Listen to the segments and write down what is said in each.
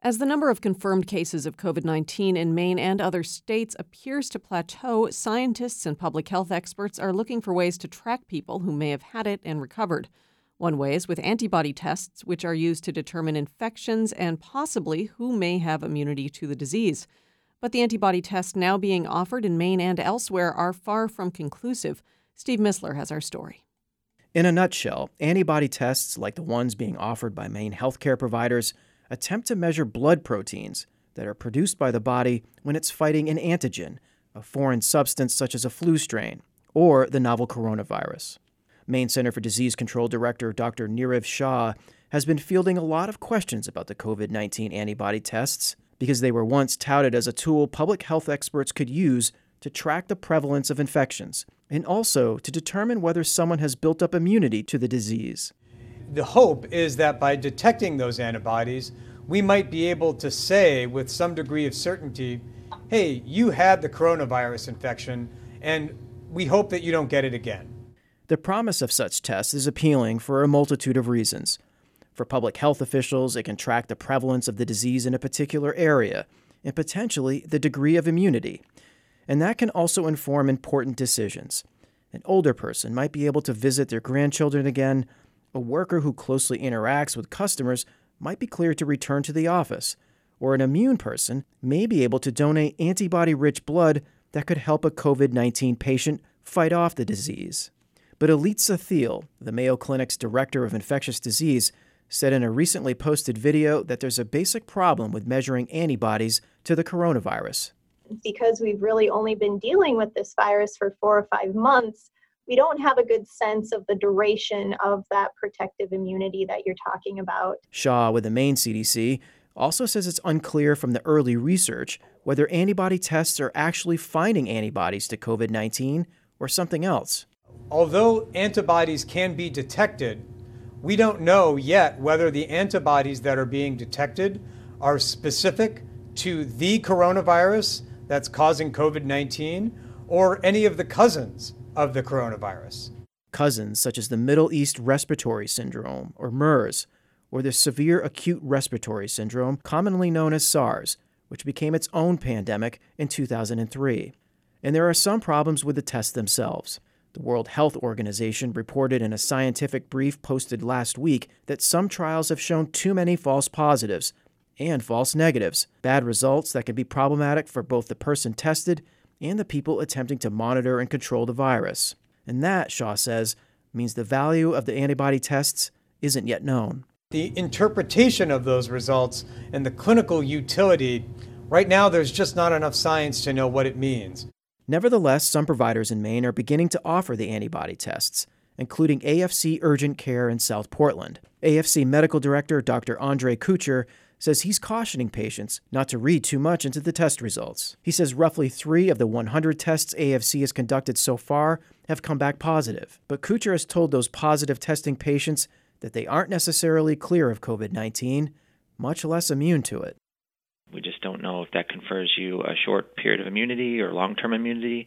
As the number of confirmed cases of COVID-19 in Maine and other states appears to plateau, scientists and public health experts are looking for ways to track people who may have had it and recovered. One way is with antibody tests, which are used to determine infections and possibly who may have immunity to the disease. But the antibody tests now being offered in Maine and elsewhere are far from conclusive. Steve Missler has our story. In a nutshell, antibody tests like the ones being offered by Maine healthcare providers attempt to measure blood proteins that are produced by the body when it's fighting an antigen, a foreign substance such as a flu strain, or the novel coronavirus. Maine Center for Disease Control Director Dr. Nirav Shah has been fielding a lot of questions about the COVID-19 antibody tests because they were once touted as a tool public health experts could use to track the prevalence of infections and also to determine whether someone has built up immunity to the disease. The hope is that by detecting those antibodies, we might be able to say with some degree of certainty, hey, you had the coronavirus infection, and we hope that you don't get it again. The promise of such tests is appealing for a multitude of reasons. For public health officials, it can track the prevalence of the disease in a particular area and potentially the degree of immunity. And that can also inform important decisions. An older person might be able to visit their grandchildren again. A worker who closely interacts with customers might be cleared to return to the office. Or an immune person may be able to donate antibody-rich blood that could help a COVID-19 patient fight off the disease. But Elitza Thiel, the Mayo Clinic's director of infectious disease, said in a recently posted video that there's a basic problem with measuring antibodies to the coronavirus. Because we've really only been dealing with this virus for 4 or 5 months, we don't have a good sense of the duration of that protective immunity that you're talking about. Shah with the Maine CDC also says it's unclear from the early research whether antibody tests are actually finding antibodies to COVID-19 or something else. Although antibodies can be detected, we don't know yet whether the antibodies that are being detected are specific to the coronavirus that's causing COVID-19 or any of the cousins of the coronavirus. Cousins such as the Middle East Respiratory Syndrome, or MERS, or the Severe Acute Respiratory Syndrome, commonly known as SARS, which became its own pandemic in 2003. And there are some problems with the tests themselves. The World Health Organization reported in a scientific brief posted last week that some trials have shown too many false positives and false negatives, bad results that can be problematic for both the person tested and the people attempting to monitor and control the virus. And that, Shah says, means the value of the antibody tests isn't yet known. The interpretation of those results and the clinical utility, right now there's just not enough science to know what it means. Nevertheless, some providers in Maine are beginning to offer the antibody tests, including AFC Urgent Care in South Portland. AFC Medical Director Dr. Andre Kucher says he's cautioning patients not to read too much into the test results. He says roughly 3 of the 100 tests AFC has conducted so far have come back positive. But Kucher has told those positive testing patients that they aren't necessarily clear of COVID-19, much less immune to it. We just don't know if that confers you a short period of immunity or long-term immunity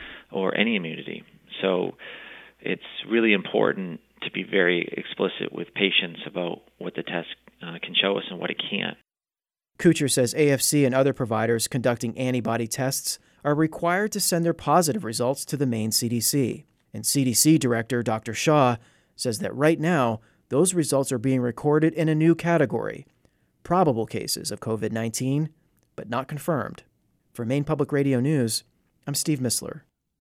or any immunity. So it's really important to be very explicit with patients about what the test can show us and what it can't. Kucher says AFC and other providers conducting antibody tests are required to send their positive results to the Maine CDC. And CDC Director Dr. Shah says that right now, those results are being recorded in a new category, probable cases of COVID-19, but not confirmed. For Maine Public Radio News, I'm Steve Missler.